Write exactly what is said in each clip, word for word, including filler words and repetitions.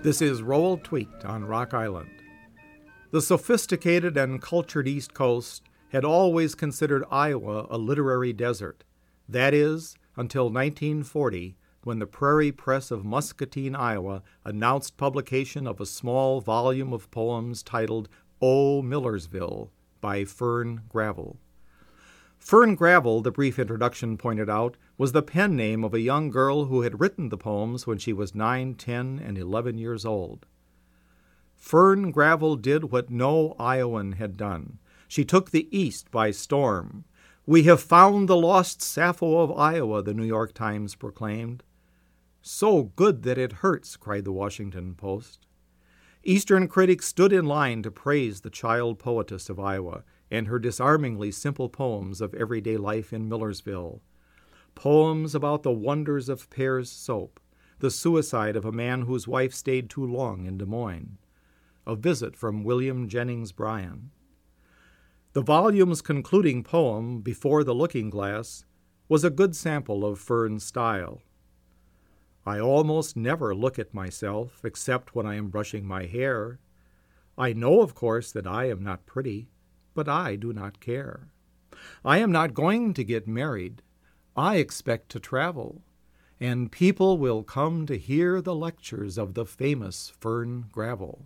This is Roll Tweaked on Rock Island. The sophisticated and cultured East Coast had always considered Iowa a literary desert. That is, until nineteen forty, when the Prairie Press of Muscatine, Iowa, announced publication of a small volume of poems titled "O Millersville" by Fern Gravel. Fern Gravel, the brief introduction pointed out, was the pen name of a young girl who had written the poems when she was nine, ten, and eleven years old. Fern Gravel did what no Iowan had done. She took the East by storm. "We have found the lost Sappho of Iowa," the New York Times proclaimed. "So good that it hurts," cried the Washington Post. Eastern critics stood in line to praise the child poetess of Iowa and her disarmingly simple poems of everyday life in Millersville. Poems about the wonders of Pear's soap, the suicide of a man whose wife stayed too long in Des Moines, a visit from William Jennings Bryan. The volume's concluding poem, "Before the Looking Glass," was a good sample of Fern's style. "I almost never look at myself except when I am brushing my hair. I know, of course, that I am not pretty, but I do not care. I am not going to get married. I expect to travel, and people will come to hear the lectures of the famous Fern Gravel."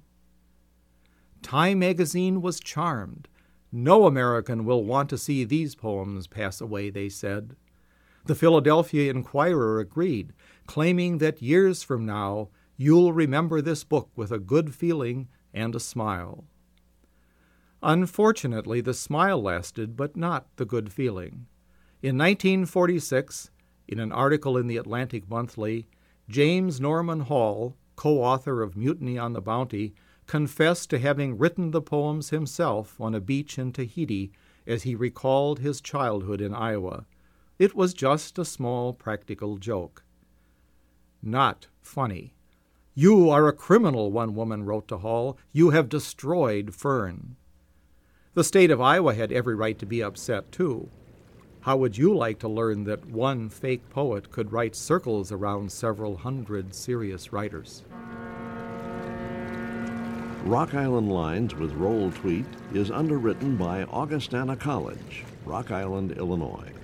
Time magazine was charmed. "No American will want to see these poems pass away," they said. The Philadelphia Inquirer agreed, claiming that years from now, you'll remember this book with a good feeling and a smile. Unfortunately, the smile lasted, but not the good feeling. In nineteen forty-six, in an article in the Atlantic Monthly, James Norman Hall, co-author of Mutiny on the Bounty, confessed to having written the poems himself on a beach in Tahiti as he recalled his childhood in Iowa. It was just a small practical joke. Not funny. "You are a criminal," one woman wrote to Hall. "You have destroyed Fern." The state of Iowa had every right to be upset, too. How would you like to learn that one fake poet could write circles around several hundred serious writers? Rock Island Lines with Roll Tweet is underwritten by Augustana College, Rock Island, Illinois.